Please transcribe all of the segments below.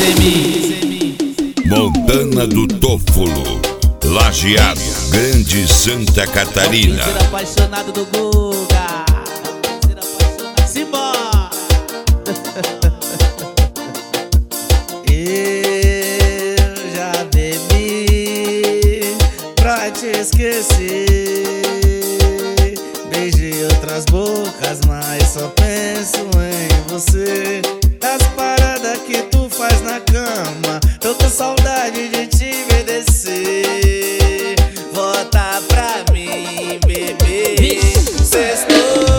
Montana do Tófolo, Lajeado, Grande Santa Catarina. Ser apaixonado do Guga. Simbora. Eu já bebi pra te esquecer. Beijei outras bocas, mas só penso em você. As paradas que tu faz na cama, tô com saudade de te obedecer. Volta pra mim, bebê. Sextou.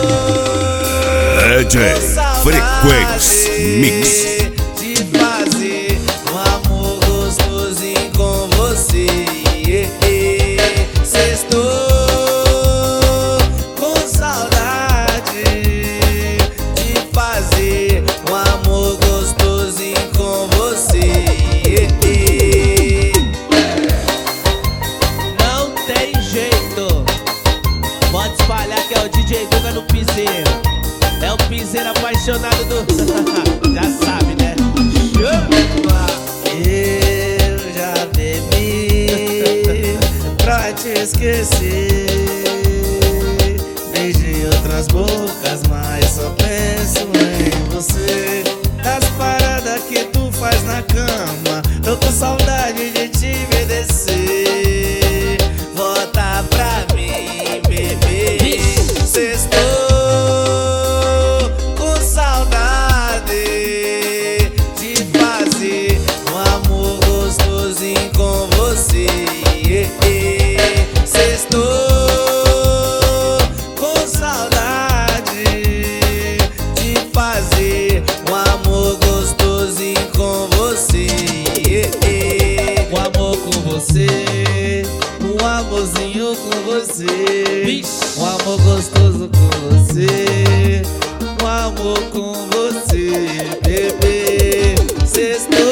DJ Frequência Mix. De fazer um amor gostosinho com você. Sextou com saudade de fazer um amor gostosinho com você. Não tem jeito. Pode espalhar que é o DJ Guga no piseiro. É o piseiro apaixonado do... Já sabe, né? Eu já bebi pra te esquecer. Beijei outras bocas, mas só penso em você. As paradas que tu faz na cama, tô com saudade de te obedecer. Volta pra mim, bebê. Sextou com saudade de fazer um amor gostosinho com você. Sextou com saudade de fazer um amor gostosinho com você. Um amor com você, um amorzinho com você. Um amor gostoso com você, um amor com você, bebê. Sextou.